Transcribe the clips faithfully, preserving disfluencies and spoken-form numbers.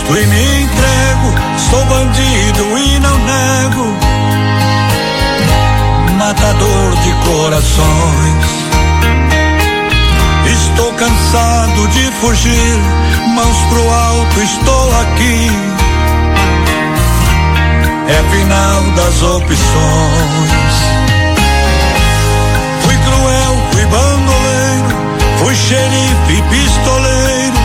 Cristo e me entrego. Sou bandido e não nego, matador de corações. Estou cansado de fugir, mãos pro alto, estou aqui. É final das opções. Fui cruel, fui bandoleiro, fui xerife e pistoleiro.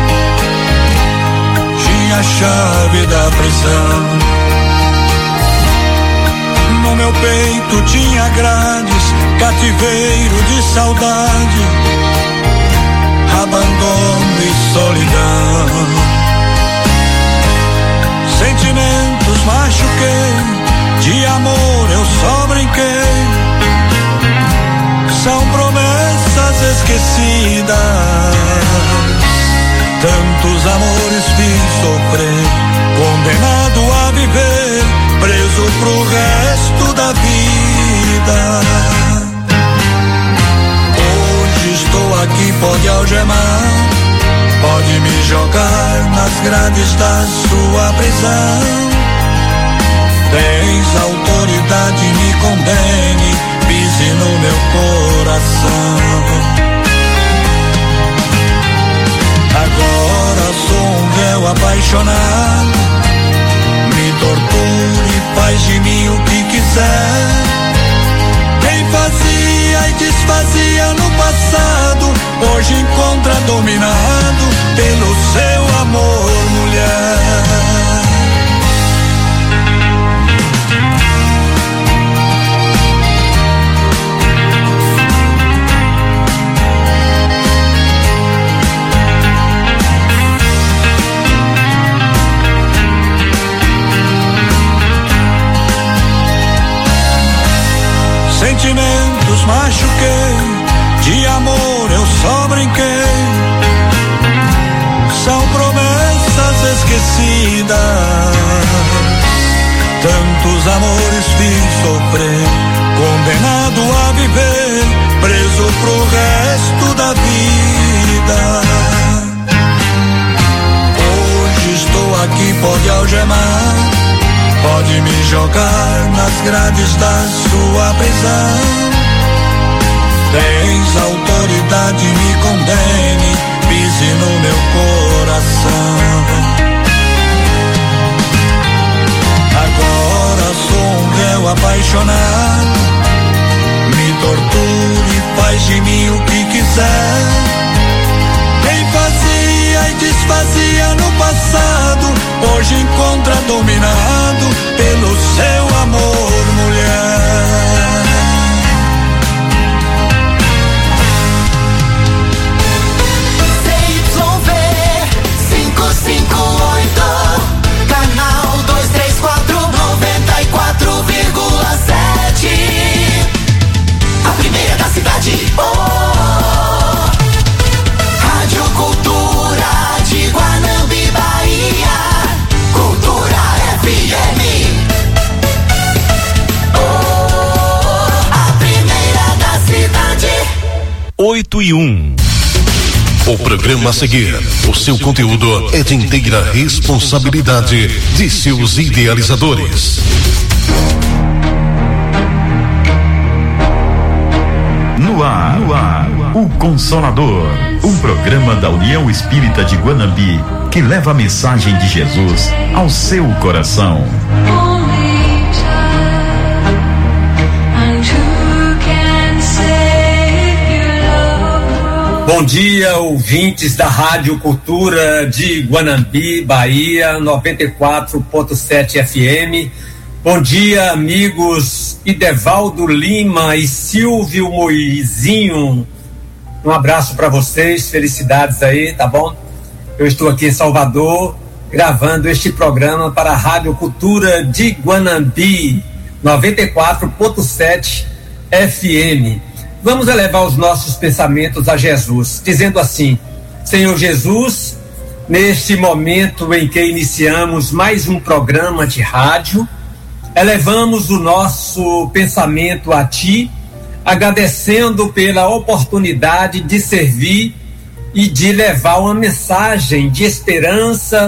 Tinha a chave da prisão. No meu peito tinha grades, cativeiro de saudade, abandono e solidão. Sentimentos machuquei, de amor eu só brinquei. São promessas esquecidas. Tantos amores fiz sofrer, condenado a viver, preso pro resto da vida. Hoje estou aqui, pode algemar, pode me jogar nas grades da sua prisão. Tens autoridade, me condene, pise no meu coração. Agora sou um réu apaixonado, me torture, faz de mim o que quiser. Quem fazia e desfazia no passado, hoje encontra dominado pelo seu amor, mulher. Sentimentos machuquei, de amor eu só brinquei. São promessas esquecidas. Tantos amores fiz sofrer, condenado a viver, preso pro resto da vida. Hoje estou aqui, pode algemar, pode me jogar nas grades da sua prisão. Tens autoridade, me condene, pise no meu coração. Agora sou um réu apaixonado, me torture, faz de mim o que quiser. Quem fazia e desfazia no passado, hoje encontra dominado pelo seu amor, mulher. C Y V quinhentos e cinquenta e oito, canal duzentos e trinta e quatro, noventa e quatro vírgula sete, a primeira da cidade. Oh, Rádio Cultura de Guanambi, Bahia. Cultura F M. Oh, a primeira da cidade. oito e um. O programa a seguir, o seu conteúdo é de inteira responsabilidade de seus idealizadores. No ar, no ar, o Consolador, um programa da União Espírita de Guanambi que leva a mensagem de Jesus ao seu coração. Bom dia, ouvintes da Rádio Cultura de Guanambi, Bahia, noventa e quatro ponto sete F M. Bom dia, amigos Idevaldo Lima e Silvio Moizinho. Um abraço para vocês, felicidades aí, tá bom? Eu estou aqui em Salvador, gravando este programa para a Rádio Cultura de Guanambi, noventa e quatro ponto sete F M. Vamos elevar os nossos pensamentos a Jesus, dizendo assim: Senhor Jesus, neste momento em que iniciamos mais um programa de rádio, elevamos o nosso pensamento a Ti, agradecendo pela oportunidade de servir e de levar uma mensagem de esperança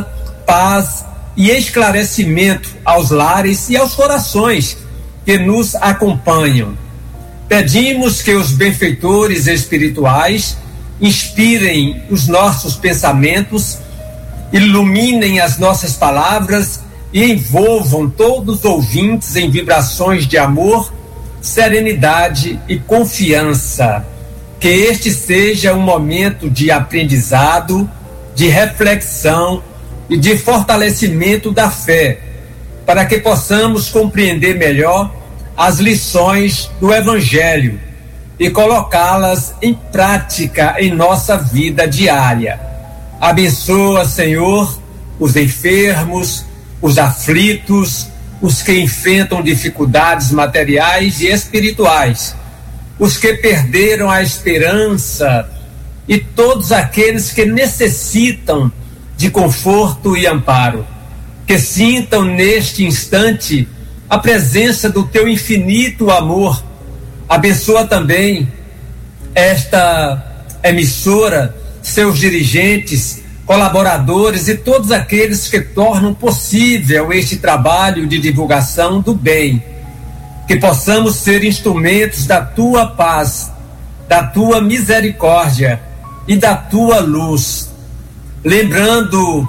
paz e esclarecimento aos lares e aos corações que nos acompanham. Pedimos que os benfeitores espirituais inspirem os nossos pensamentos, iluminem as nossas palavras e envolvam todos os ouvintes em vibrações de amor, serenidade e confiança. Que este seja um momento de aprendizado, de reflexão e de fortalecimento da fé, para que possamos compreender melhor as lições do Evangelho e colocá-las em prática em nossa vida diária. Abençoa, Senhor, os enfermos, os aflitos, os que enfrentam dificuldades materiais e espirituais, os que perderam a esperança e todos aqueles que necessitam de conforto e amparo. Que sintam neste instante a presença do teu infinito amor. Abençoa também esta emissora, seus dirigentes, colaboradores e todos aqueles que tornam possível este trabalho de divulgação do bem. Que possamos ser instrumentos da tua paz, da tua misericórdia e da tua luz. Lembrando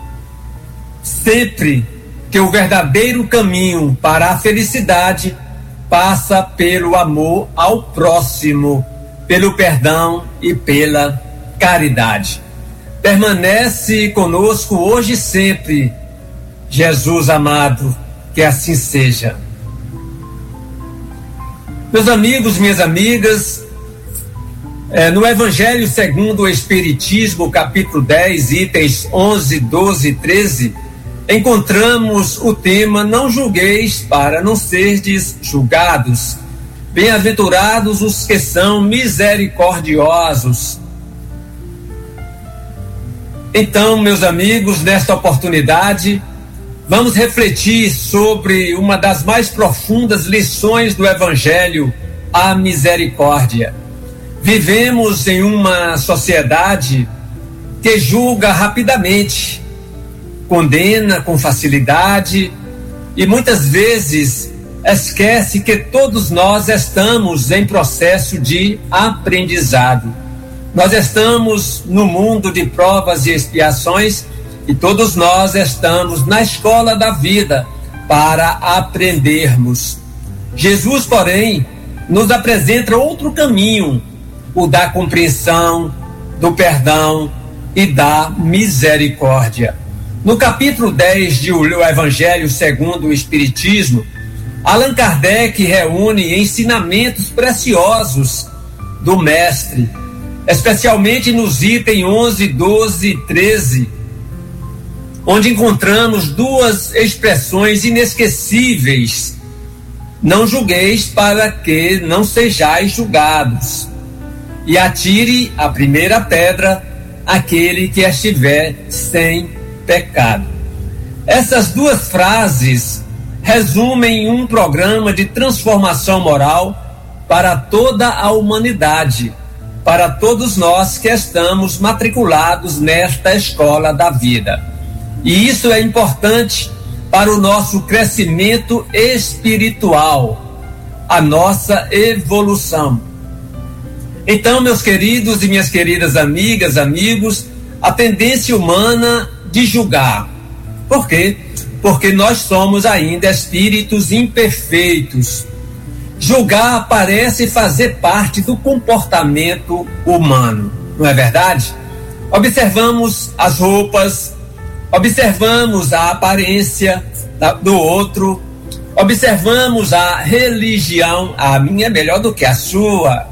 sempre que o verdadeiro caminho para a felicidade passa pelo amor ao próximo, pelo perdão e pela caridade. Permanece conosco hoje e sempre, Jesus amado, que assim seja. Meus amigos, minhas amigas, é, no Evangelho segundo o Espiritismo, capítulo dez, itens onze, doze e treze, encontramos o tema: não julgueis para não serdes julgados. Bem-aventurados os que são misericordiosos. Então, meus amigos, nesta oportunidade, vamos refletir sobre uma das mais profundas lições do Evangelho, a misericórdia. Vivemos em uma sociedade que julga rapidamente, condena com facilidade e muitas vezes esquece que todos nós estamos em processo de aprendizado. Nós estamos no mundo de provas e expiações e todos nós estamos na escola da vida para aprendermos. Jesus, porém, nos apresenta outro caminho, o da compreensão, do perdão e da misericórdia. No capítulo dez de O Evangelho segundo o Espiritismo, Allan Kardec reúne ensinamentos preciosos do Mestre, especialmente nos itens onze, doze e treze, onde encontramos duas expressões inesquecíveis: não julgueis para que não sejais julgados, e atire a primeira pedra aquele que estiver sem pecado. Essas duas frases resumem um programa de transformação moral para toda a humanidade, para todos nós que estamos matriculados nesta escola da vida. E isso é importante para o nosso crescimento espiritual, a nossa evolução. Então, meus queridos e minhas queridas amigas, amigos, a tendência humana de julgar. Por quê? Porque nós somos ainda espíritos imperfeitos. Julgar parece fazer parte do comportamento humano, não é verdade? Observamos as roupas, observamos a aparência do outro, observamos a religião. A minha é melhor do que a sua.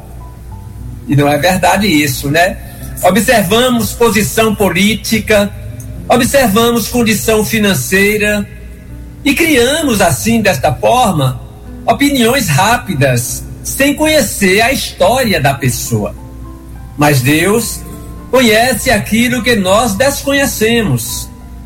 E não é verdade isso, né? Observamos posição política, observamos condição financeira e criamos assim, desta forma, opiniões rápidas, sem conhecer a história da pessoa. Mas Deus conhece aquilo que nós desconhecemos.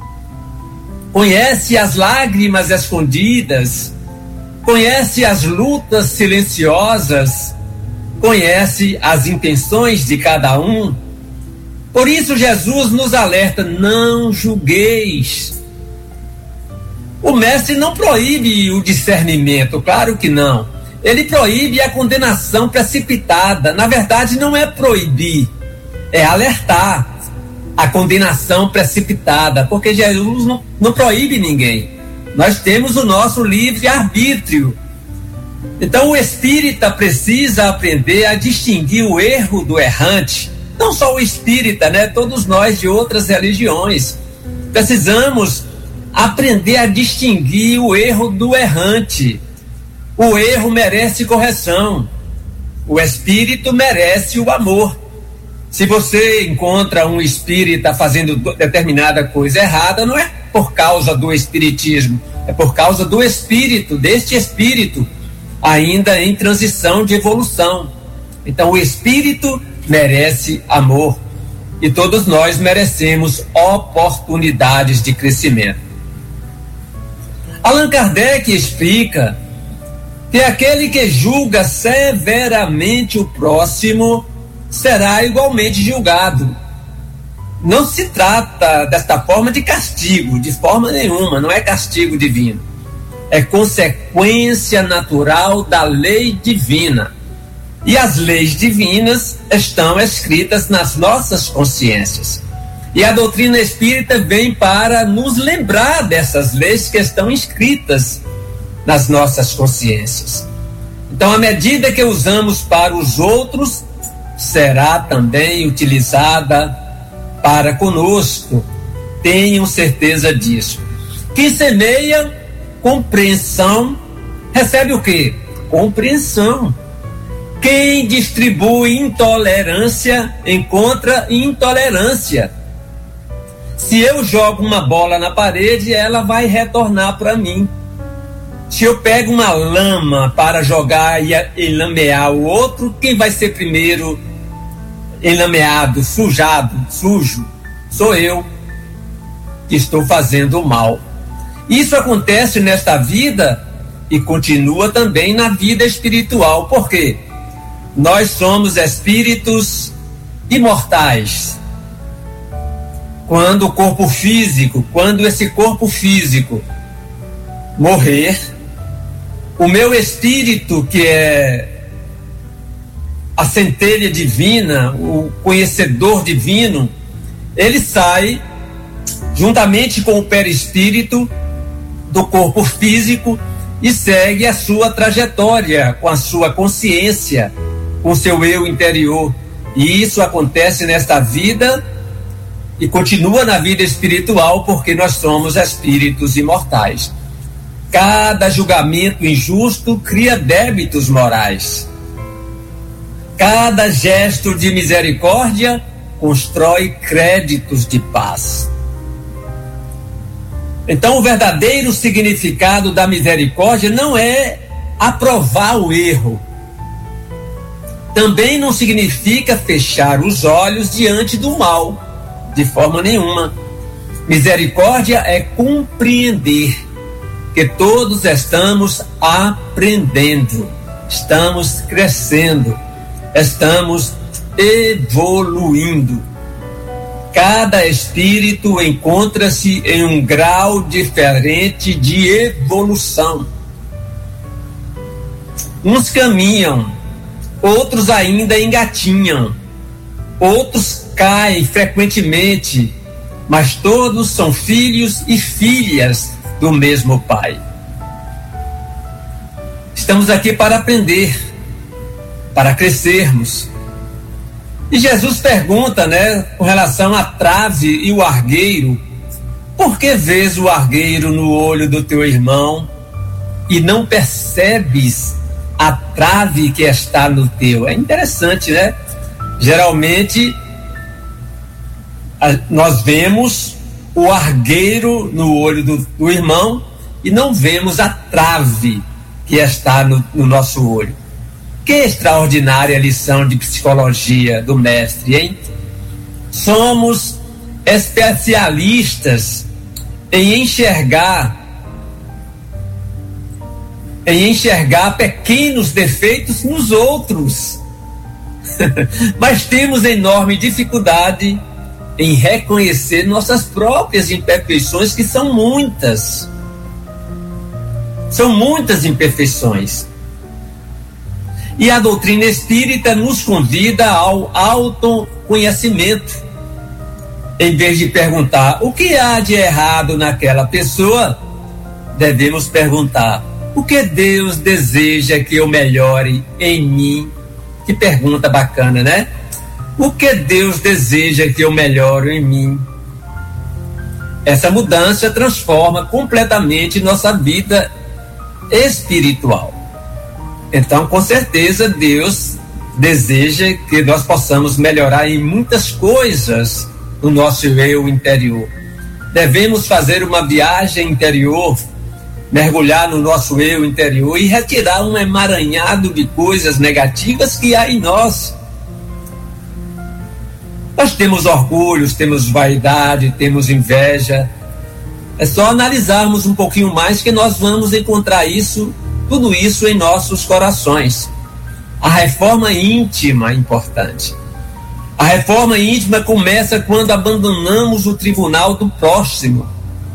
Conhece as lágrimas escondidas, conhece as lutas silenciosas, conhece as intenções de cada um. Por isso Jesus nos alerta: não julgueis. O mestre não proíbe o discernimento, claro que não. Ele proíbe a condenação precipitada. Na verdade, não é proibir, é alertar a condenação precipitada, porque Jesus não, não proíbe ninguém. Nós temos o nosso livre-arbítrio. Então o espírita precisa aprender a distinguir o erro do errante. Não só o espírita, né? Todos nós de outras religiões. Precisamos aprender a distinguir o erro do errante. O erro merece correção. O espírito merece o amor. Se você encontra um espírita fazendo determinada coisa errada, não é por causa do espiritismo, é por causa do espírito, deste espírito, ainda em transição de evolução. Então o espírito merece amor e todos nós merecemos oportunidades de crescimento. Allan Kardec explica que aquele que julga severamente o próximo será igualmente julgado. Não se trata desta forma de castigo, de forma nenhuma, não é castigo divino. É consequência natural da lei divina. E as leis divinas estão escritas nas nossas consciências. E a doutrina espírita vem para nos lembrar dessas leis que estão escritas nas nossas consciências. Então, a medida que usamos para os outros será também utilizada para conosco. Tenham certeza disso. Quem semeia compreensão recebe o quê? Compreensão. Quem distribui intolerância encontra intolerância. Se eu jogo uma bola na parede, ela vai retornar para mim. Se eu pego uma lama para jogar e enlamear o outro, quem vai ser primeiro enlameado, sujado, sujo? Sou eu que estou fazendo o mal. Isso acontece nesta vida e continua também na vida espiritual. Por quê? Nós somos espíritos imortais. Quando o corpo físico, quando esse corpo físico morrer, o meu espírito, que é a centelha divina, o conhecedor divino, ele sai juntamente com o perispírito do corpo físico e segue a sua trajetória com a sua consciência, com o seu eu interior. E isso acontece nesta vida e continua na vida espiritual, porque nós somos espíritos imortais. Cada julgamento injusto cria débitos morais. Cada gesto de misericórdia constrói créditos de paz. Então, o verdadeiro significado da misericórdia não é aprovar o erro. Também não significa fechar os olhos diante do mal, de forma nenhuma. Misericórdia é compreender que todos estamos aprendendo, estamos crescendo, estamos evoluindo. Cada espírito encontra-se em um grau diferente de evolução. Uns caminham, outros ainda engatinham, outros caem frequentemente, mas todos são filhos e filhas do mesmo Pai. Estamos aqui para aprender, para crescermos. E Jesus pergunta, né, com relação à trave e o argueiro: por que vês o argueiro no olho do teu irmão e não percebes a trave que está no teu? É interessante, né? Geralmente a, nós vemos o argueiro no olho do, do irmão e não vemos a trave que está no, no nosso olho. Que extraordinária lição de psicologia do mestre, hein? Somos especialistas em enxergar em enxergar pequenos defeitos nos outros. Mas temos enorme dificuldade em reconhecer nossas próprias imperfeições, que são muitas. São muitas imperfeições. E a doutrina espírita nos convida ao autoconhecimento. Em vez de perguntar o que há de errado naquela pessoa, devemos perguntar o que Deus deseja que eu melhore em mim. Que pergunta bacana, né? O que Deus deseja que eu melhore em mim? Essa mudança transforma completamente nossa vida espiritual. Então, com certeza, Deus deseja que nós possamos melhorar em muitas coisas no nosso eu interior. Devemos fazer uma viagem interior, mergulhar no nosso eu interior e retirar um emaranhado de coisas negativas que há em nós. Nós temos orgulhos, temos vaidade, temos inveja. É só analisarmos um pouquinho mais que nós vamos encontrar isso, tudo isso em nossos corações. A reforma íntima é importante. A reforma íntima começa quando abandonamos o tribunal do próximo.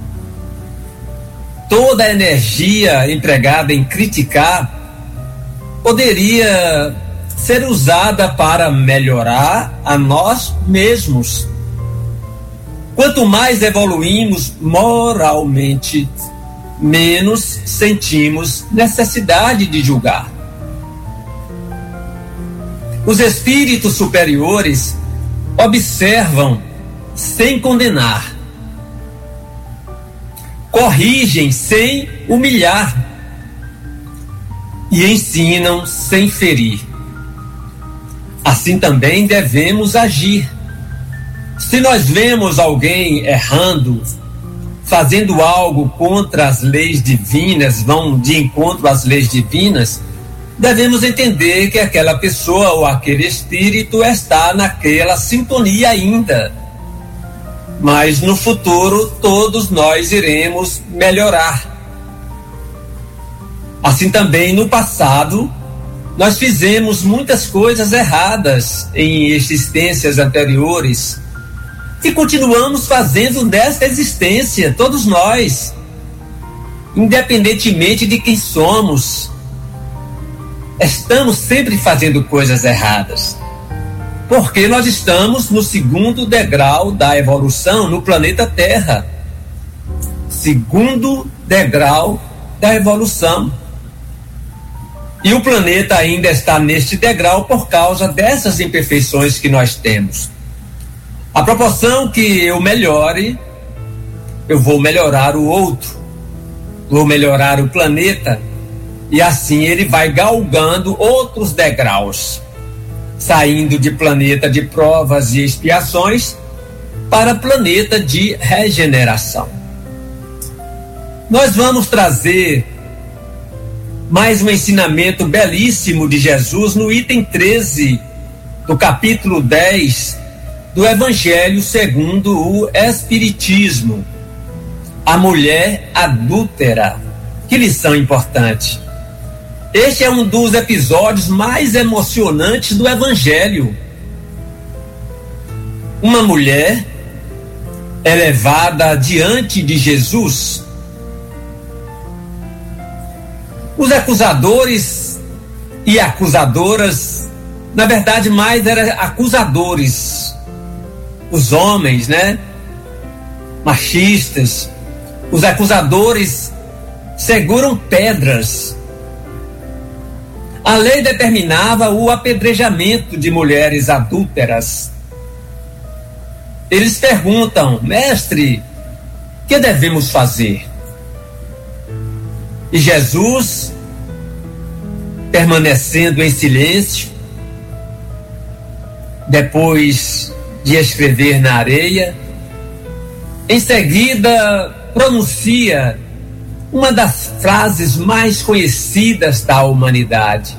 Toda a energia empregada em criticar poderia ser usada para melhorar a nós mesmos. Quanto mais evoluímos moralmente, menos sentimos necessidade de julgar. Os espíritos superiores observam sem condenar, corrigem sem humilhar e ensinam sem ferir. Assim também devemos agir. Se nós vemos alguém errando, fazendo algo contra as leis divinas, vão de encontro às leis divinas, devemos entender que aquela pessoa ou aquele espírito está naquela sintonia ainda. Mas no futuro todos nós iremos melhorar. Assim também no passado, nós fizemos muitas coisas erradas em existências anteriores e continuamos fazendo nesta existência, todos nós, independentemente de quem somos. Estamos sempre fazendo coisas erradas, porque nós estamos no segundo degrau da evolução no planeta Terra. Segundo degrau da evolução. E o planeta ainda está neste degrau por causa dessas imperfeições que nós temos. A proporção que eu melhore, eu vou melhorar o outro, vou melhorar o planeta, e assim ele vai galgando outros degraus, saindo de planeta de provas e expiações para planeta de regeneração. Nós vamos trazer mais um ensinamento belíssimo de Jesus no item treze do capítulo dez do Evangelho segundo o Espiritismo. A mulher adúltera. Que lição importante. Este é um dos episódios mais emocionantes do Evangelho. Uma mulher é levada diante de Jesus. Os acusadores e acusadoras, na verdade, mais eram acusadores. Os homens, né? Machistas. Os acusadores seguram pedras. A lei determinava o apedrejamento de mulheres adúlteras. Eles perguntam: mestre, o que devemos fazer? E Jesus, permanecendo em silêncio, depois de escrever na areia, em seguida pronuncia uma das frases mais conhecidas da humanidade: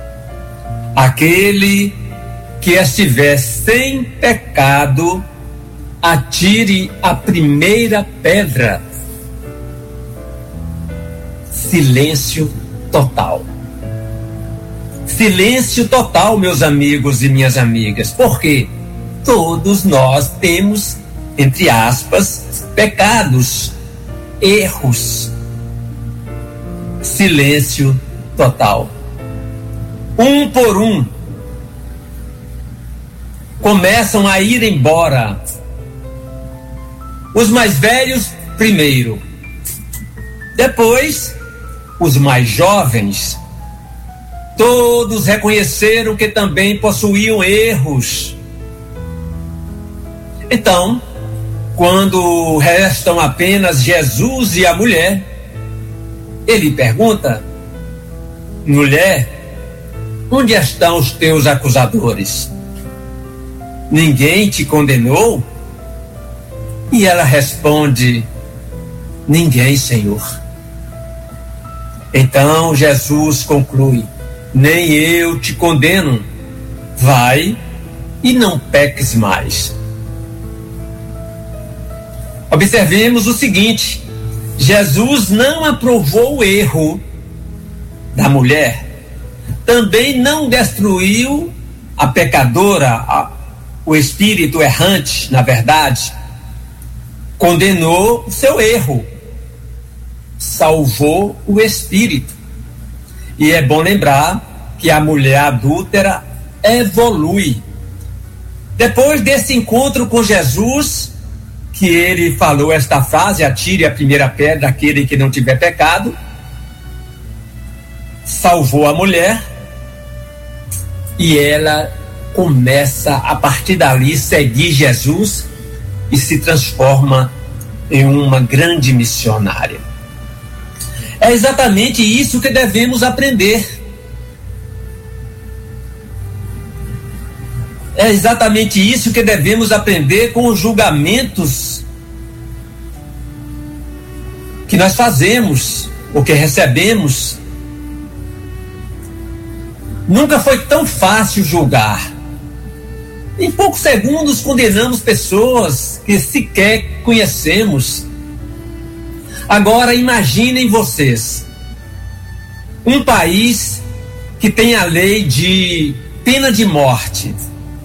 aquele que estiver sem pecado, atire a primeira pedra. Silêncio total. Silêncio total, meus amigos e minhas amigas. Por quê? todos nós temos, entre aspas, pecados, erros. Silêncio total. Um por um começam a ir embora. Os mais velhos primeiro, depois os mais jovens. Todos reconheceram que também possuíam erros. Então, quando restam apenas Jesus e a mulher, ele pergunta: mulher, onde estão os teus acusadores? Ninguém te condenou? E ela responde: ninguém, Senhor. Então Jesus conclui: nem eu te condeno. Vai e não peques mais. Observemos o seguinte: Jesus não aprovou o erro da mulher, também não destruiu a pecadora, a, o espírito errante, na verdade, condenou o seu erro, salvou o espírito. E é bom lembrar que a mulher adúltera evolui. Depois desse encontro com Jesus, que ele falou esta frase: atire a primeira pedra aquele que não tiver pecado, salvou a mulher, e ela começa a partir dali seguir Jesus e se transforma em uma grande missionária. É exatamente isso que devemos aprender. É exatamente isso que devemos aprender com os julgamentos que nós fazemos, ou que recebemos. Nunca foi tão fácil julgar. Em poucos segundos condenamos pessoas que sequer conhecemos. Agora imaginem vocês um país que tem a lei de pena de morte.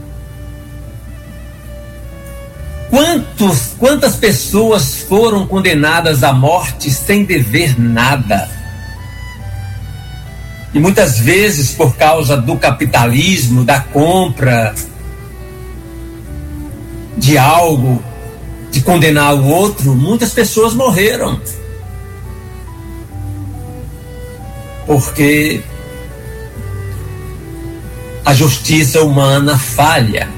Quantos, quantas pessoas foram condenadas à morte sem dever nada? E muitas vezes, por causa do capitalismo, da compra de algo, de condenar o outro, muitas pessoas morreram. Porque a justiça humana falha.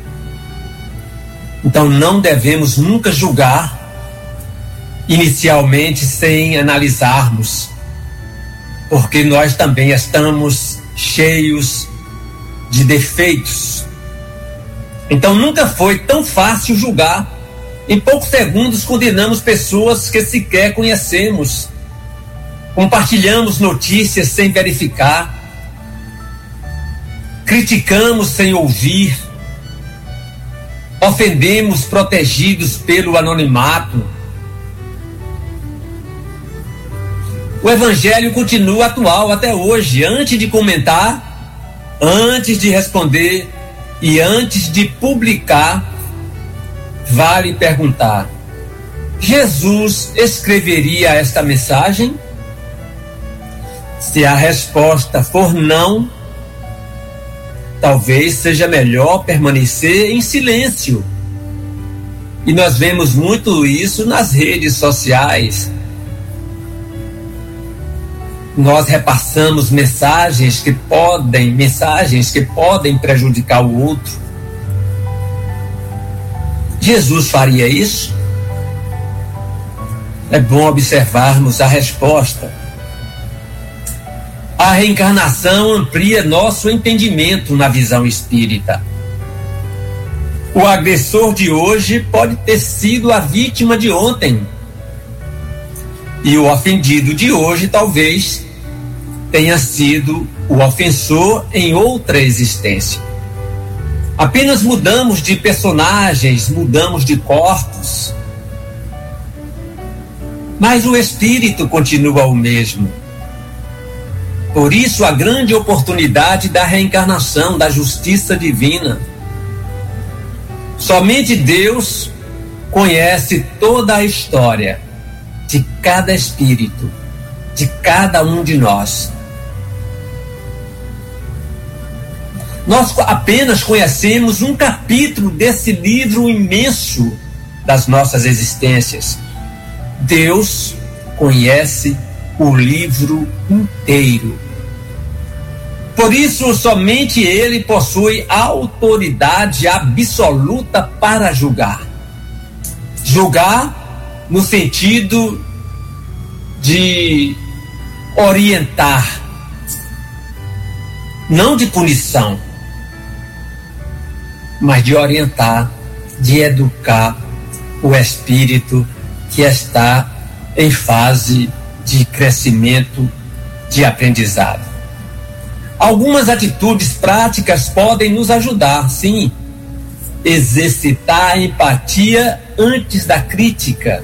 Então não devemos nunca julgar inicialmente sem analisarmos, porque nós também estamos cheios de defeitos. Então nunca foi tão fácil julgar. Em poucos segundos condenamos pessoas que sequer conhecemos. Compartilhamos notícias sem verificar. Criticamos sem ouvir. Ofendemos protegidos pelo anonimato. O Evangelho continua atual até hoje. Antes de comentar, antes de responder e antes de publicar, vale perguntar: Jesus escreveria esta mensagem? Se a resposta for não, talvez seja melhor permanecer em silêncio. E nós vemos muito isso nas redes sociais. Nós repassamos mensagens que podem, mensagens que podem prejudicar o outro. Jesus faria isso? É bom observarmos a resposta. A reencarnação amplia nosso entendimento na visão espírita. O agressor de hoje pode ter sido a vítima de ontem. E o ofendido de hoje talvez tenha sido o ofensor em outra existência. Apenas mudamos de personagens, mudamos de corpos. Mas o espírito continua o mesmo. Por isso a grande oportunidade da reencarnação, da justiça divina. Somente Deus conhece toda a história de cada espírito, de cada um de nós. Nós apenas conhecemos um capítulo desse livro imenso das nossas existências. Deus conhece o livro inteiro. Por isso, somente Ele possui autoridade absoluta para julgar. Julgar no sentido de orientar, não de punição, mas de orientar, de educar o espírito que está em fase de crescimento, de aprendizado. Algumas atitudes práticas podem nos ajudar, sim. Exercitar a empatia antes da crítica.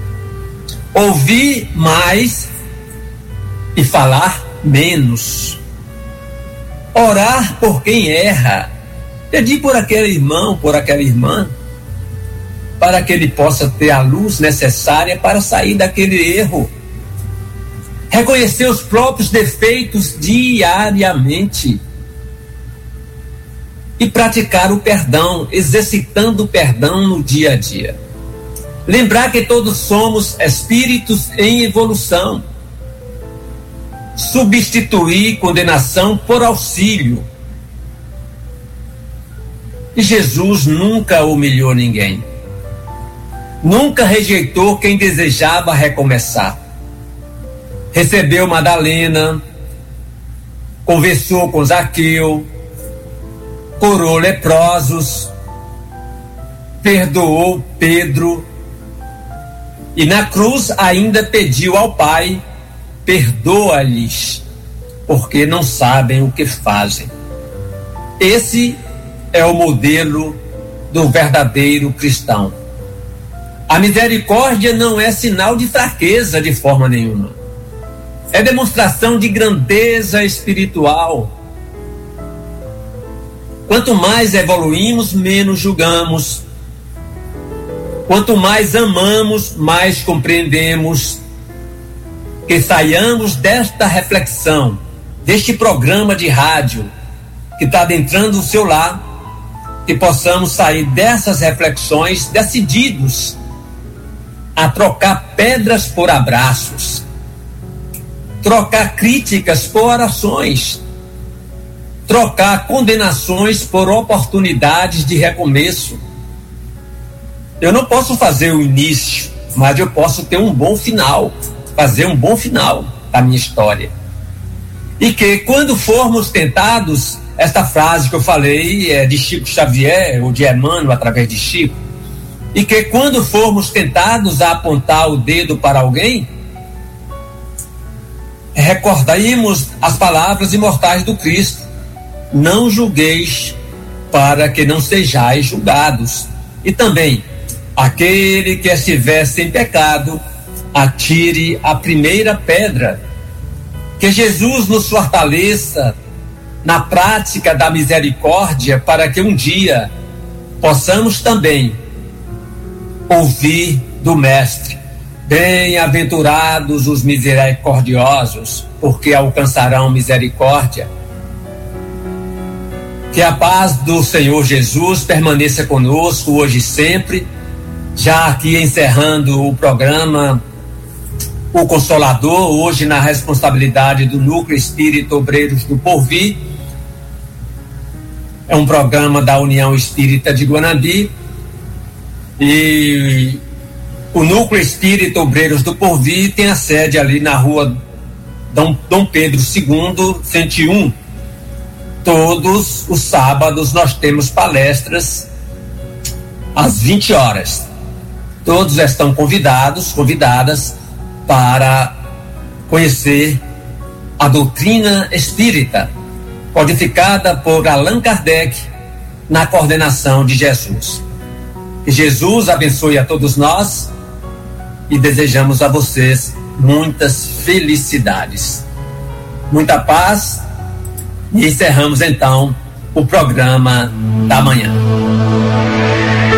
Ouvir mais e falar menos. Orar por quem erra. Pedir por aquele irmão, por aquela irmã, para que ele possa ter a luz necessária para sair daquele erro. Reconhecer os próprios defeitos diariamente e praticar o perdão, exercitando o perdão no dia a dia. Lembrar que todos somos espíritos em evolução. Substituir condenação por auxílio. E Jesus nunca humilhou ninguém. Nunca rejeitou quem desejava recomeçar. Recebeu Madalena, conversou com Zaqueu, curou leprosos, perdoou Pedro e na cruz ainda pediu ao Pai: perdoa-lhes, porque não sabem o que fazem. Esse é o modelo do verdadeiro cristão. A misericórdia não é sinal de fraqueza de forma nenhuma. É demonstração de grandeza espiritual. Quanto mais evoluímos, menos julgamos. Quanto mais amamos, mais compreendemos. Que saiamos desta reflexão, deste programa de rádio que está adentrando o seu lar, que possamos sair dessas reflexões decididos a trocar pedras por abraços, trocar críticas por orações, trocar condenações por oportunidades de recomeço. Eu não posso fazer o início, mas eu posso ter um bom final, fazer um bom final da minha história. E que quando formos tentados, esta frase que eu falei é de Chico Xavier, ou de Emmanuel através de Chico, e que quando formos tentados a apontar o dedo para alguém, recordaríamos as palavras imortais do Cristo: não julgueis para que não sejais julgados. E também, aquele que estiver sem pecado, atire a primeira pedra. Que Jesus nos fortaleça na prática da misericórdia, para que um dia possamos também ouvir do Mestre: bem-aventurados os misericordiosos, porque alcançarão misericórdia. Que a paz do Senhor Jesus permaneça conosco hoje e sempre. Já aqui encerrando o programa O Consolador, hoje na responsabilidade do Núcleo Espírita Obreiros do Porvir. É um programa da União Espírita de Guanambi. E o Núcleo Espírita Obreiros do Porvir tem a sede ali na rua Dom, Dom Pedro segundo, cento e um. Todos os sábados nós temos palestras às vinte horas. Todos estão convidados, convidadas para conhecer a doutrina espírita, codificada por Allan Kardec, na coordenação de Jesus. Que Jesus abençoe a todos nós e desejamos a vocês muitas felicidades, muita paz, e encerramos então o programa da manhã.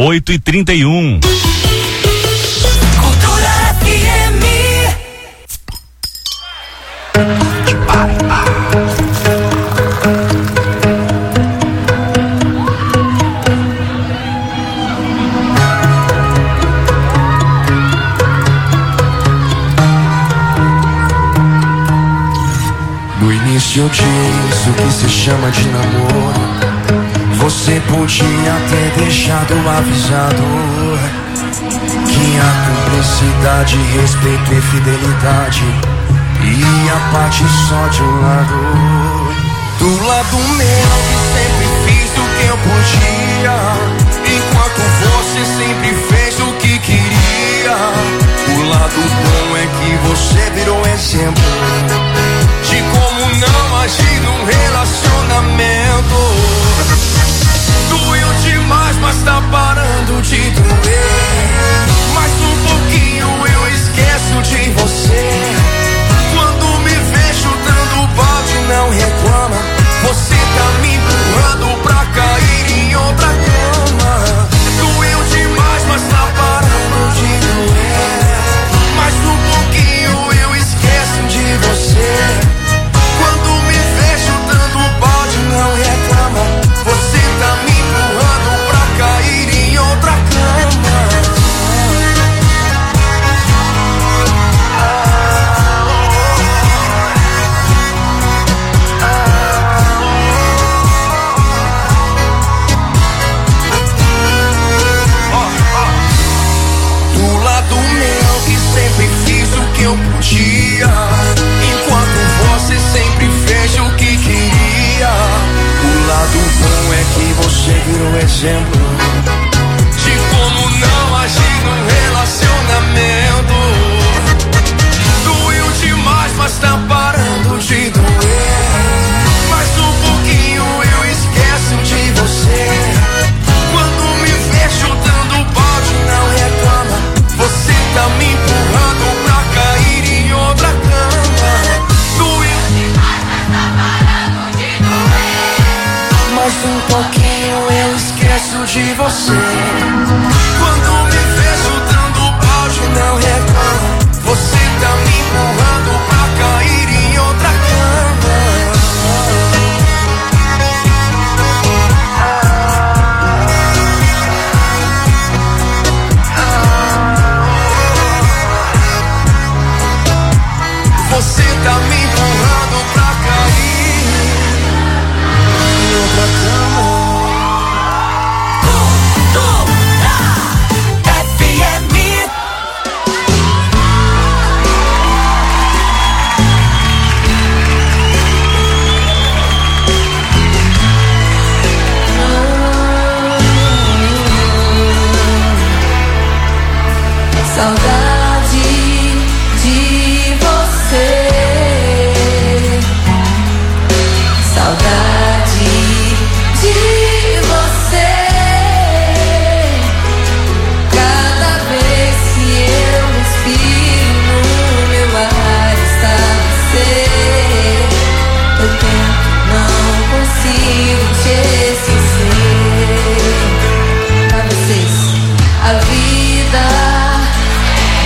oito e trinta e um. Cultura F M. No início eu disse o que se chama de namoro. Você podia ter deixado avisado que a cumplicidade, respeito e fidelidade ia partir só de um lado. Do lado meu que sempre fiz o que eu podia, enquanto você sempre fez o que queria. O lado bom é que você virou exemplo de como não agir num relacionamento. Doeu demais, mas tá parando de doer. Mais um pouquinho eu esqueço de você. Quando me vejo dando balde, não reclama. Você tá me empurrando pra cair em outra cama. Doeu demais, mas tá parando de doer. Mais um pouquinho eu esqueço de você. Quando me vejo dando balde, não reclama. Você tá me empurrando pra cair em outra cama. Do lado meu que sempre fiz o que eu podia, enquanto você sempre fez o que queria. O lado bom é que você virou exemplo de como não agir num relacionamento. Doeu demais, mas tá parando de doer. Mais um pouquinho eu esqueço de você. Quando me vejo dando balde, não reclama. Você tá me empurrando pra cair em outra cama. Doeu demais, mas tá parando de doer. Mais um pouquinho eu esqueço de você. Quando me vejo dando balde, não reclama. Você tá me empurrando pra cair em outra cama. Você tá me empurrando pra cair em outra cama. F M. Saudade de você. Saudade de você. Cada vez que eu respiro no meu ar está você. Eu tento, não consigo te esquecer. Pra vocês, a vida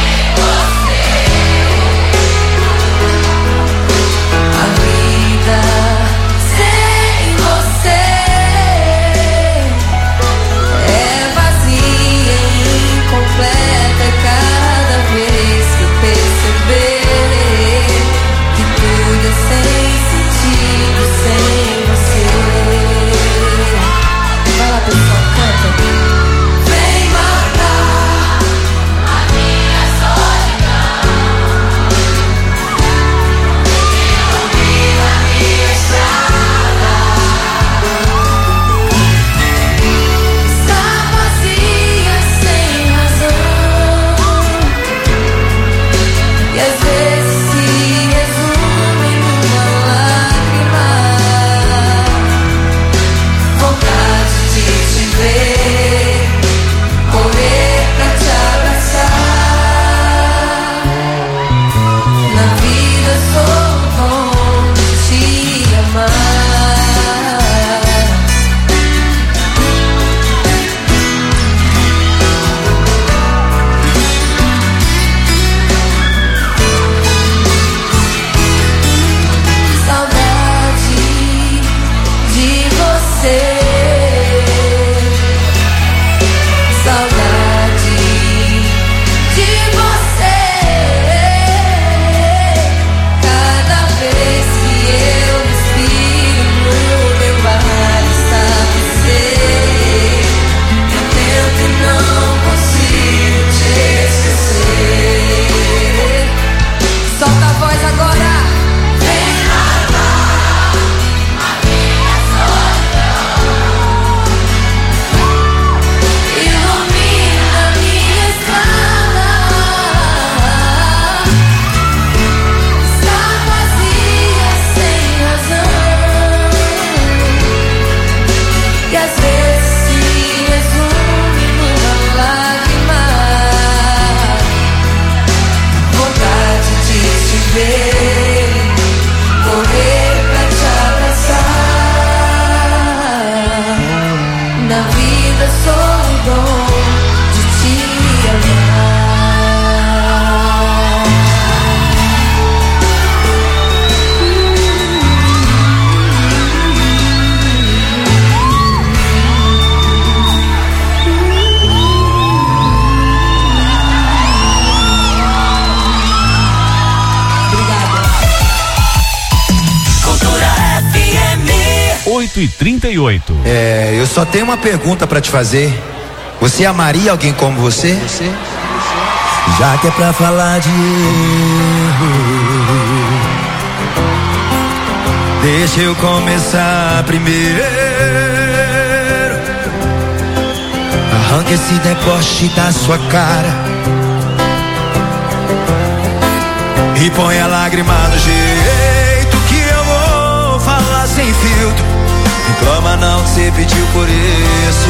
oito e trinta e oito. É, eu só tenho uma pergunta pra te fazer. Você amaria alguém como você? Você? Já que é pra falar de erro, deixa eu começar primeiro. Arranca esse deboche da sua cara e põe a lágrima no jeito que eu vou falar sem filtro. Reclama não que você pediu por isso.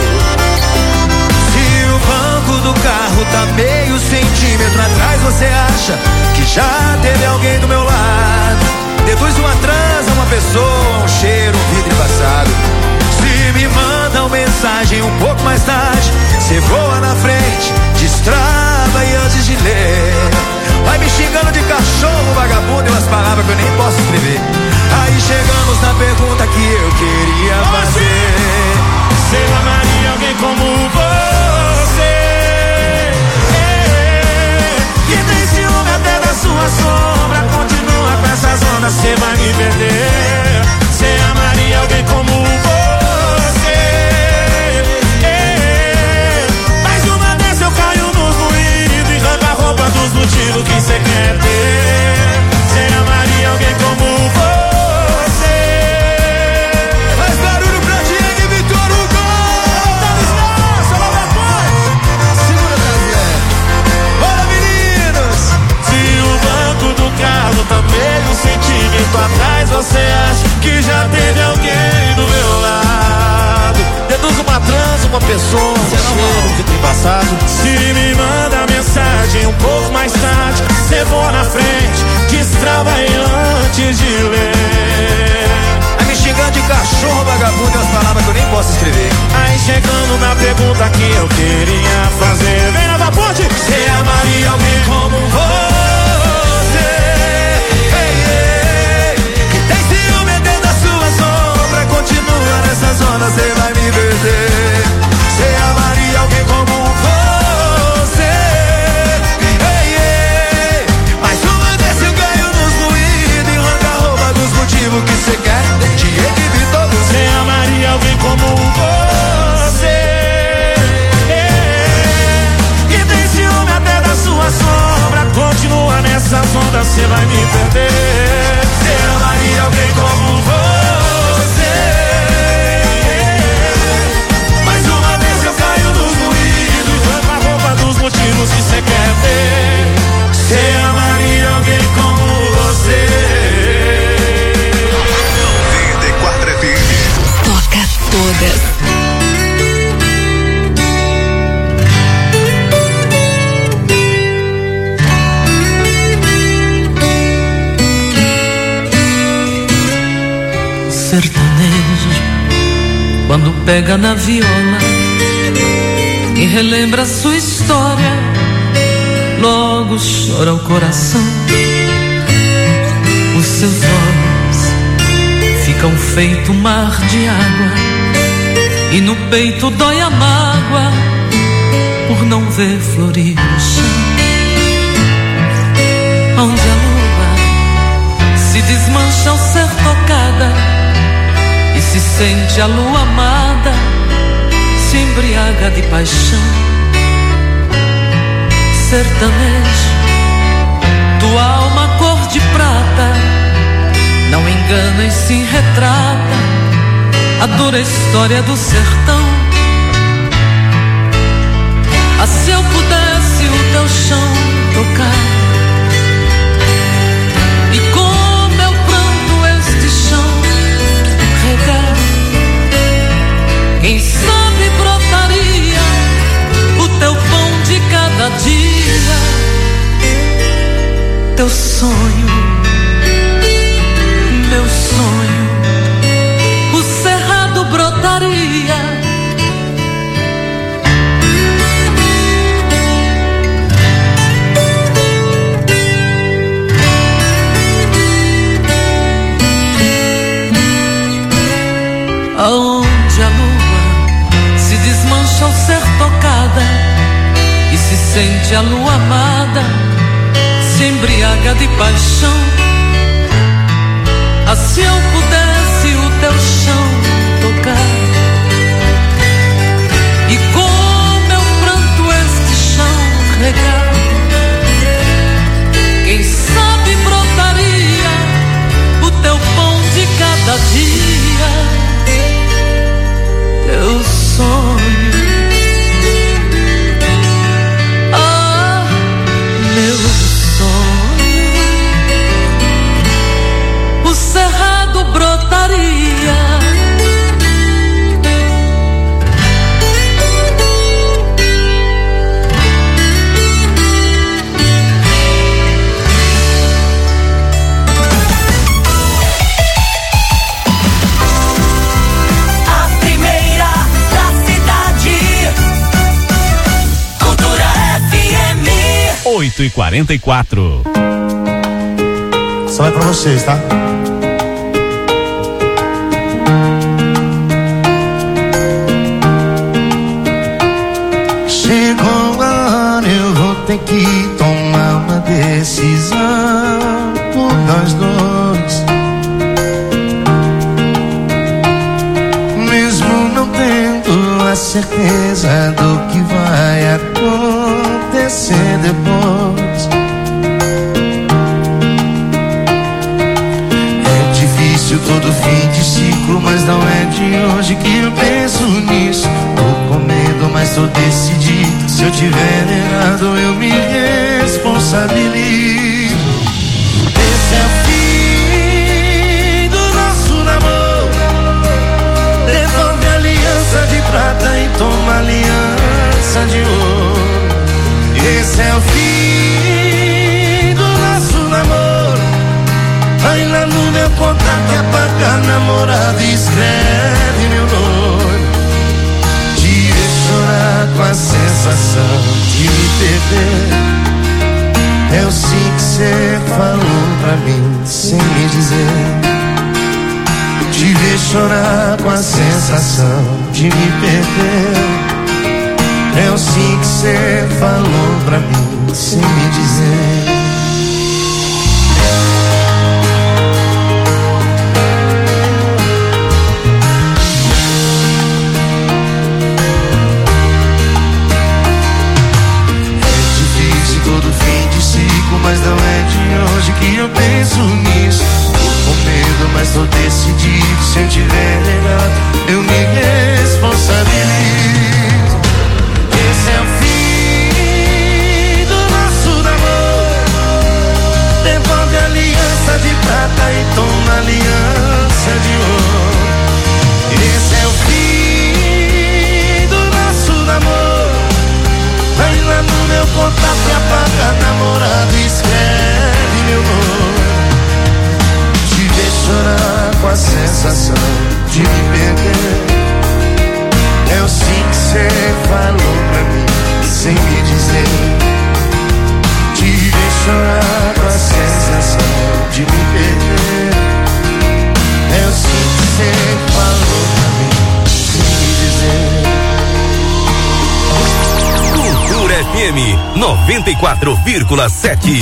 Se o banco do carro tá meio centímetro atrás, você acha que já teve alguém do meu lado? Deduz uma transa, uma pessoa, um cheiro, um vidro embaçado. Se me mandam mensagem um pouco mais tarde, você voa na frente, destrava e antes de ler vai me xingando de cachorro, vagabundo e umas palavras que eu nem posso escrever. Aí chegamos na pergunta que eu queria fazer: você amaria alguém como você? É, que tem ciúme até da sua sombra, continua com essas ondas, você vai me perder. Você amaria alguém como você? É, mais uma vez eu caio no ruído e arranco a roupa dos motivos que você quer ter. Você amaria alguém como você? Faz barulho pra Diego e Vitor Hugo! Segura pra Zé. Bora, meninos! Se o banco do carro tá meio centímetro atrás, você acha que já teve alguém do meu lado? Deduz uma trans, uma pessoa, um cheiro que tem passado. Se me manda mensagem um pouco mais tarde, você voa na frente, destrava aí antes de ler. Aí me xingando de cachorro, vagabundo e as palavras que eu nem posso escrever. Aí chegando na pergunta que eu queria fazer: vem na ponte! Você amaria alguém como você? Ei, ei, que tem ciúme dentro da sua sombra, continua nessa zona, você vai me perder. Você amaria alguém como você? Ei, ei, mais uma vez eu ganho nos moídos e arranca a roupa dos motivos que você quer. Diego e Vitor, você amaria alguém como você? Ei, que tem ciúme até da sua sombra, continua nessas ondas, você vai me perder. Você amaria alguém como você? Motivos que você quer ter. Você amaria alguém como você? noventa e quatro F M. Toca todas. Sertanejo, quando pega na viola e relembra sua história, logo chora o coração. Os seus olhos ficam feito mar de água e no peito dói a mágoa por não ver florir o chão. Onde a lua se desmancha ao ser tocada e se sente a lua amada, se embriaga de paixão. Sertanejo, tua alma cor de prata não engana e se retrata a dura história do sertão. Ah, se eu pudesse o teu chão tocar e com meu pranto este chão regar, quem sabe brotaria o teu pão de cada dia, teu sonho, meu sonho, o cerrado brotaria. Aonde a lua se desmancha ao ser tocada e se sente a lua amada, se embriaga de paixão. Ah, se eu pudesse o teu chão tocar. E com meu pranto este chão regar. Quem sabe brotaria o teu pão de cada dia, teu sonho. Ah, meu sonho. O cerrado brotaria. oito e quarenta e quatro. Só é pra vocês, tá? Chegou a hora, eu vou ter que tomar uma decisão por nós dois. Mesmo não tendo a certeza do que vai acontecer depois. É difícil todo fim de ciclo, mas não é de hoje que eu penso nisso. Tô com medo, mas tô decidido. Se eu tiver errado, eu me responsabilizo. Esse é o fim do nosso namoro. Devolve a aliança de prata e toma a aliança de ouro. Esse é o fim do nosso namoro. Vai lá no meu contato e apaga namorado e escreve meu nome. Te ver chorar com a sensação de me perder. É o sim que cê falou pra mim sem me dizer. Te ver chorar com a sensação de me perder. É o sim que cê falou pra mim sem me dizer. É difícil todo fim de ciclo, mas não é de hoje que eu penso nisso. Tô com medo, mas tô decidido. Se eu tiver errado, eu me responsabilizo. Esse é o fim do nosso namoro. Devolve a aliança de prata e toma a aliança de ouro. Esse é o fim do nosso namoro. Vai lá no meu contato e apaga namorado e escreve meu nome. Te ver chorar com a sensação de me perder. É o sim que cê falou pra mim sem me dizer. Te ver chorar com a sensação de me perder. É o sim que cê falou pra mim sem me dizer. Cultura F M noventa e quatro vírgula sete.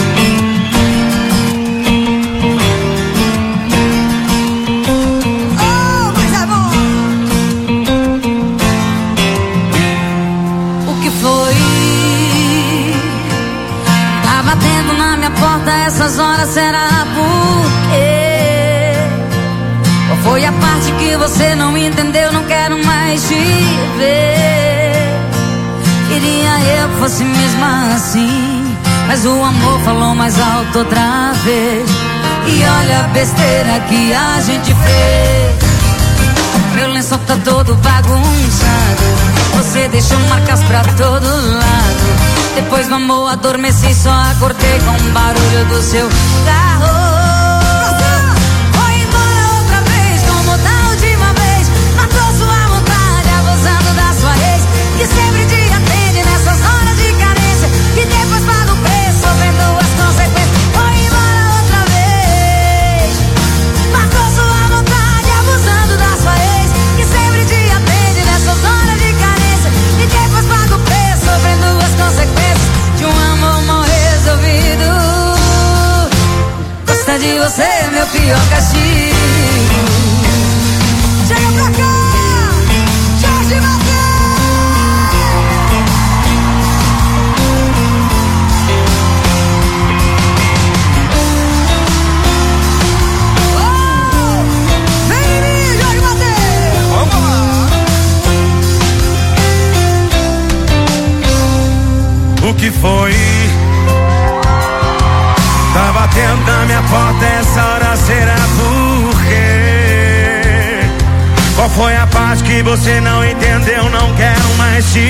Essas horas será por quê? Qual foi a parte que você não entendeu? Não quero mais te ver. Queria eu que fosse mesmo assim, mas o amor falou mais alto outra vez. E olha a besteira que a gente fez. Meu lençol tá todo bagunçado. Você deixou marcas pra todo lado. Depois do amor adormeci, só acordei com o barulho do seu carro. Foi embora outra vez, como da última vez. Matou sua vontade, abusando da sua ex, que sempre te atende nessas horas de carência, e depois paga o preço, sofrendo as consequências. Foi embora outra vez. Matou sua vontade, abusando da sua ex, que sempre te atende nessas horas de carência, e depois paga o preço, sofrendo as consequências de um amor mal resolvido. Gostar de você é meu pior castigo. que foi? Tá batendo na minha porta essa hora, será por quê? Qual foi a parte que você não entendeu? Não quero mais te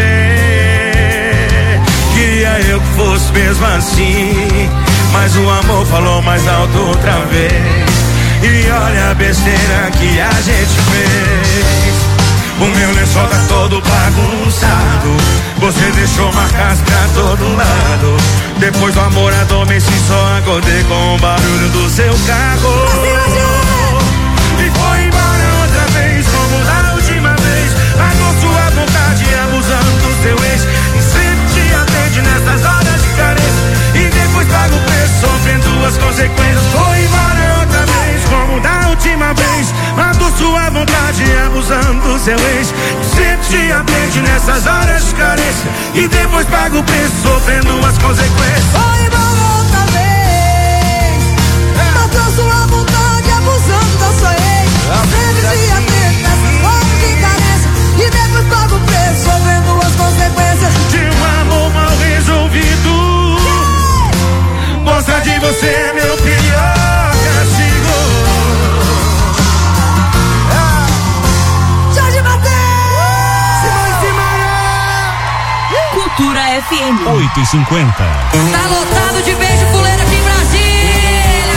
ver. Queria eu que fosse mesmo assim, mas o amor falou mais alto outra vez. E olha a besteira que a gente fez. O meu lençol tá todo bagunçado, você deixou marcas pra todo lado. Depois do amor adormeci, só acordei com o barulho do seu carro. E foi embora outra vez, como da última vez. Pagou sua vontade abusando do seu ex. E sempre te atende nessas horas de carência, e depois paga o preço sofrendo as consequências. Foi embora outra vez, como da última vez. Matou sua vontade abusando do seu ex. Sempre te atende nessas horas de carência, e depois paga o preço sofrendo as consequências. Foi embora outra vez, matou sua vontade abusando da sua ex. Sempre te atende nessas horas de carência, e depois paga o preço sofrendo as consequências de um amor mal resolvido. Mostra de você é meu pior castigo. Cultura F M oito e cinquenta. Tá lotado de beijo fuleiro aqui em Brasília.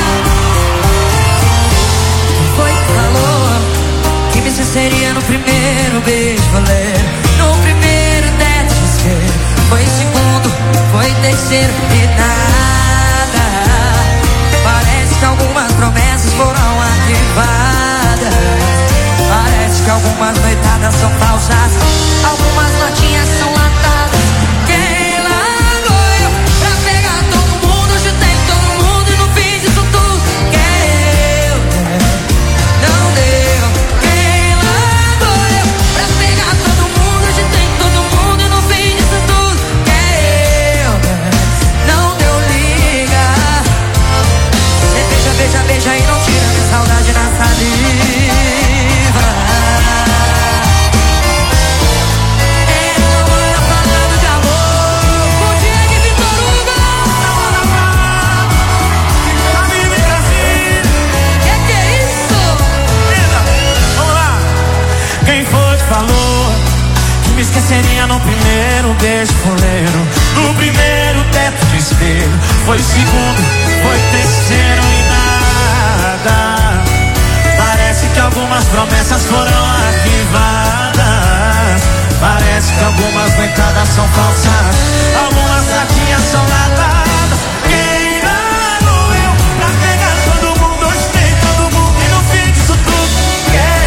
Foi que falou que me esqueceria no primeiro beijo fuleiro, no primeiro teto de espelho. Foi segundo, foi terceiro e nada. Parece que algumas promessas foram ativadas. Parece que algumas noitadas são falsas, algumas notinhas são latadas. Quem largou eu pra pegar todo mundo? Hoje tem todo mundo e no fim disso tudo quem eu não deu. Quem largou eu pra pegar todo mundo? Hoje tem todo mundo e no fim disso tudo quem eu não deu liga. Cê beija, beija, beija e não tira minha saudade na saliva. Falou que me esqueceria no primeiro beijo fuleiro, no primeiro teto de espelho. Foi segundo, foi terceiro e nada. Parece que algumas promessas foram arquivadas. Parece que algumas noitadas são falsas, algumas latinhas são latadas. Quem largou eu pra pegar todo mundo? Hoje tem todo mundo e no fim disso tudo quer.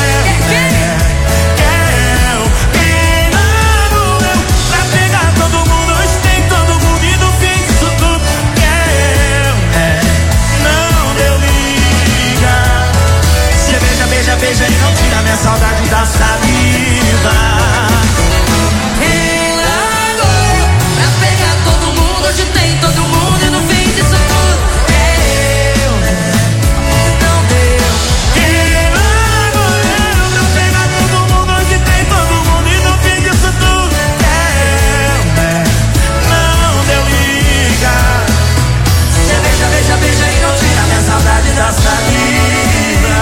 Beija e não tira minha saudade da saliva. Quem largou pra pegar todo mundo? Hoje tem todo mundo e no fim disso tudo eu não deu. Quem largou eu pra pegar todo mundo? Hoje tem todo mundo e no fim disso tudo eu não deu liga. Você beija, beija, beija e não tira minha saudade da saliva.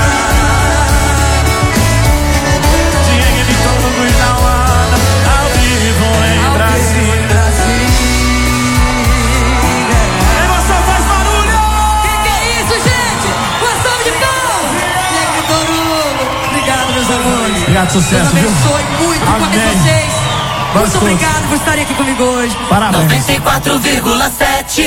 Ao vivo em Brasília. Emoção faz barulho! Que que é isso, gente? Uma salva de palmas! E aí, Torulo? Obrigado, meus amores. Obrigado, sucesso, Deus abençoe viu? muito Amém. com vocês. Vamos Muito obrigado por estarem aqui comigo hoje. Parabéns. noventa e quatro vírgula sete.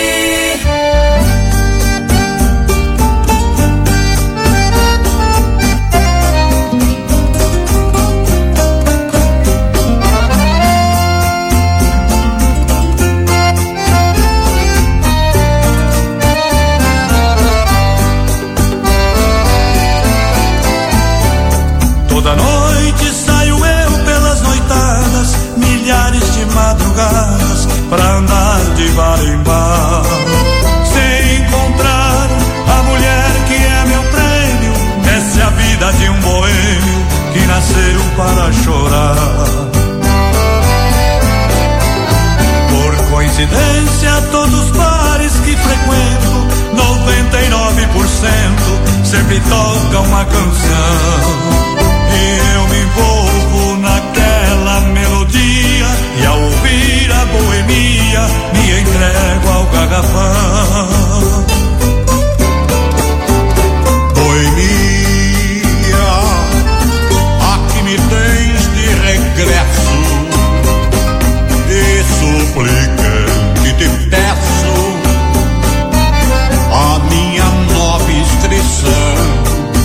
Toda noite saio eu pelas noitadas, milhares de madrugadas, pra andar de bar em bar, sem encontrar a mulher que é meu prêmio. Essa é a vida de um boêmio que nasceu para chorar. uma canção. E eu me envolvo naquela melodia, e ao ouvir a boemia me entrego ao garrafão. Boemia, aqui me tens de regresso, e suplicante te peço a minha nova inscrição.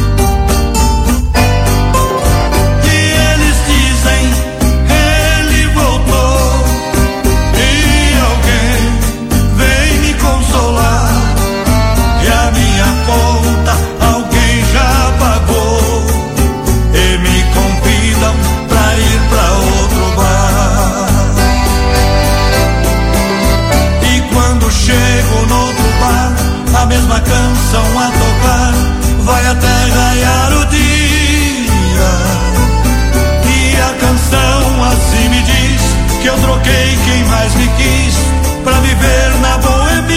A mesma canção a tocar, vai até raiar o dia. E a canção assim me diz que eu troquei quem mais me quis pra viver na boemia.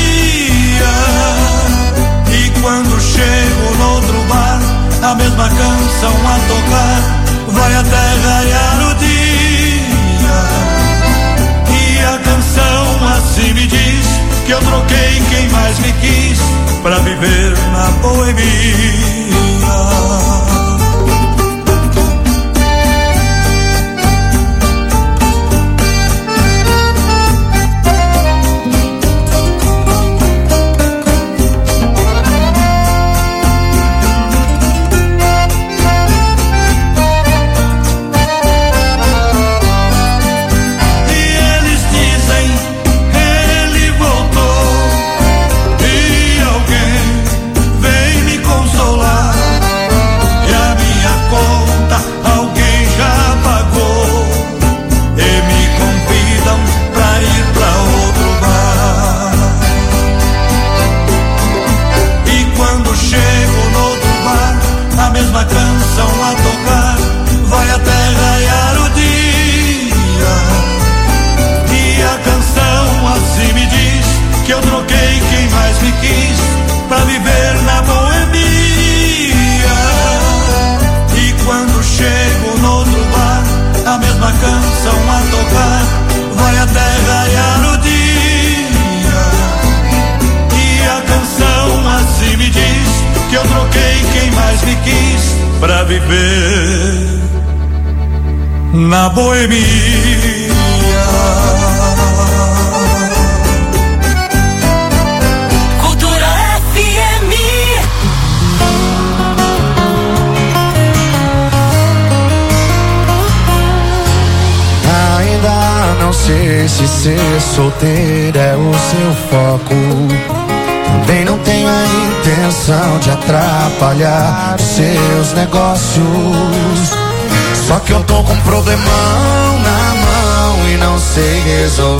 E quando chego no outro bar, a mesma canção a tocar, vai até raiar o dia. E a canção assim me diz que eu troquei quem mais me quis pra viver na boemia. A canção a tocar, vai até raiar o dia. E a canção assim me diz que eu troquei quem mais me quis pra viver na boemia. E quando chego no outro bar, a mesma canção a tocar, vai até raiar o dia. E a canção assim me diz que eu troquei quem mais me quis pra viver na boemia. Cultura F M. Ainda não sei se ser solteiro é o seu foco. Também não tenho a intenção de atrapalhar os seus negócios. Só que eu tô com um problemão na mão e não sei resolver.